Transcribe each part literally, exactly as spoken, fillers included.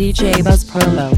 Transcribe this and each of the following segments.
D J Buzz Promo.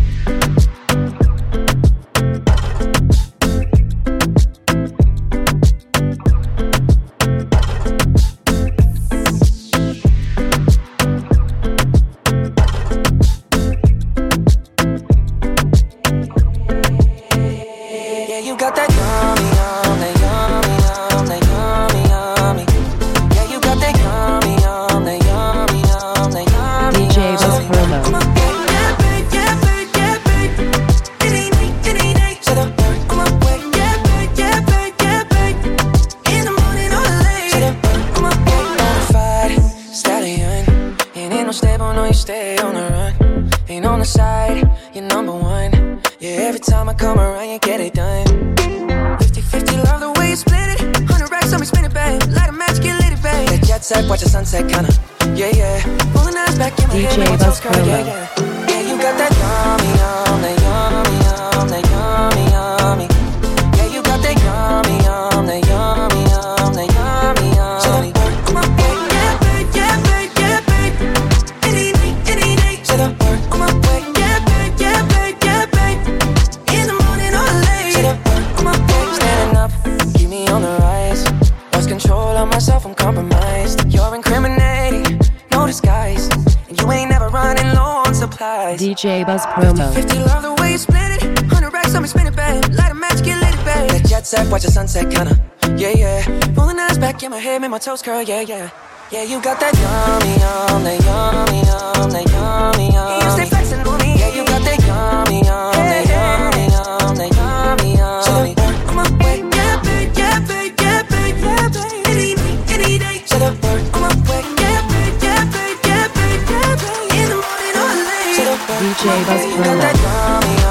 Stay on the run, ain't on the side, you're number one. Yeah, every time I come around, you get it done. Fifty fifty, love the way you split it. Hundred racks on me, spin it, babe. Light a match, get lit, babe. That jet set, watch the sunset, kinda. Yeah, yeah. Pulling eyes back in my head, make my toes curl, yeah, yeah. Yeah, you got that yummy, yum, that yummy, yum, that yummy, yummy. Yeah, you got that yummy, yum, that yummy, yum, that yummy, yummy. Come on, babe, yeah, babe, yeah, babe, yeah, babe. Any night, any night, say the word. On my way, yeah, babe, yeah, babe, yeah, babe. In the morning or late, say the word. On my way, standing up, keep me on the rise. Lost control of myself, I'm compromised. You're incriminating, no disguise. And you ain't never running low on supplies. D J Buzz Promo. fifty, love the way you split it. Hundred racks on me, spin it, babe. Light a match, get lit, babe. That jet set, watch the sunset, kinda. Yeah, yeah. Rolling eyes back in my head, make my toes curl, yeah, yeah. Yeah, you got that yummy, yum, that yummy, yum, that yummy, yum. You stay flexing on me. Yeah, you got that yummy, yum, that yummy, yum, that yummy, yummy. On my way, yeah, babe, yeah, babe, yeah, babe, yeah, babe. Any night, any day, say the word. On my way, yeah, babe, yeah, babe, yeah, babe, yeah, babe. In the morning or late, say the word. D J Buzz You got that Promo. yummy,